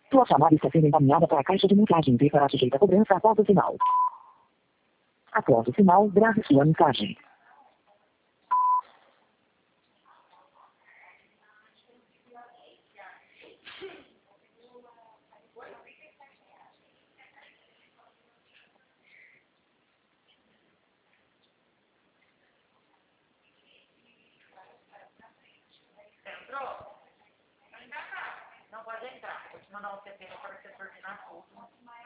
Sua chamada está sendo encaminhada para a caixa de mensagem e será sujeita a cobrança após o sinal. Após o sinal, grave sua mensagem. Entrou? Não pode entrar. Vou te mandar um CP para você coordenar tudo.